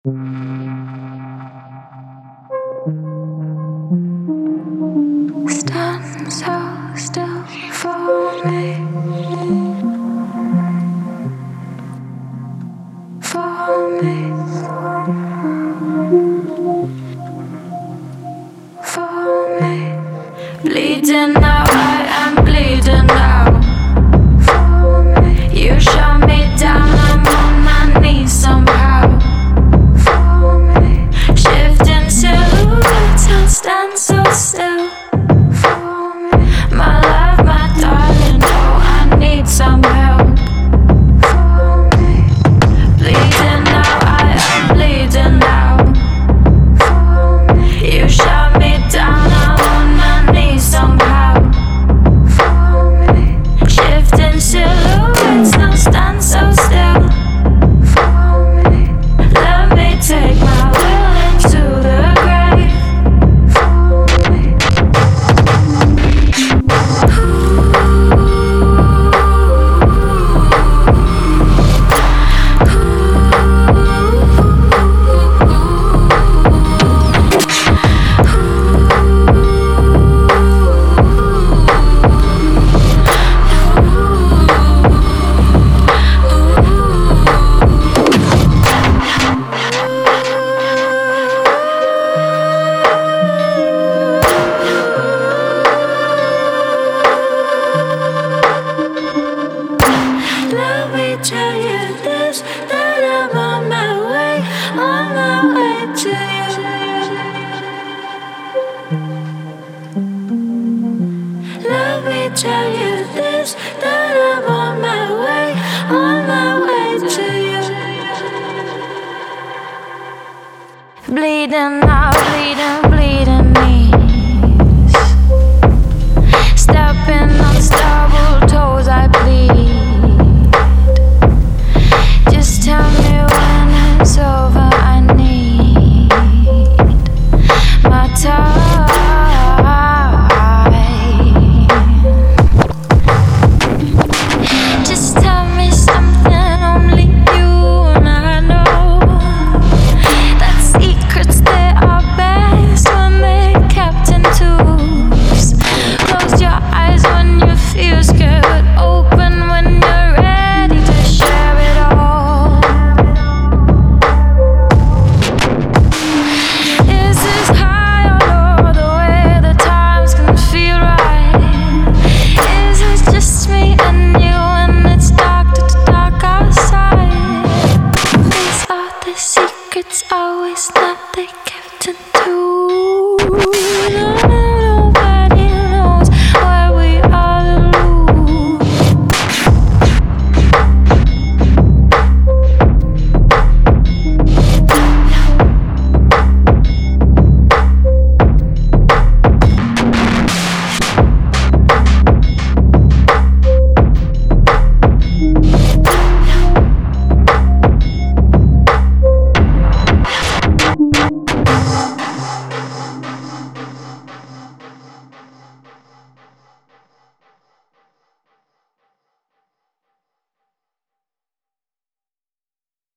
Stand so still for me, for me, for me. Bleeding now, I am bleeding now. For me, you shut me down, I'm on my knees somehow. For me, shifting silhouettes, I'll stand so still. My love, my darling, oh, I need some help. For me, bleeding now, I am bleeding now. For me, you shut me down, I'm on my knees somehow. For me, shifting silhouettes, now stand so still. For me, let me take my will into the grave. For me. Let me tell you this, that I'm on my way to you. Let me tell you this, that I'm on my way to you. Bleeding now, bleeding knees. Stepping on stubble toes, I bleed. Just tell me when it's over, I need my time. Just tell me something only you and I know. That secrets, they are best when they're kept in twos. Close your eyes when you feel scared, open when you're ready to share it all. Is this high or low, the way the times can feel right? Is it just me and you when it's dark to dark outside? These are the secrets always that they kept in twos.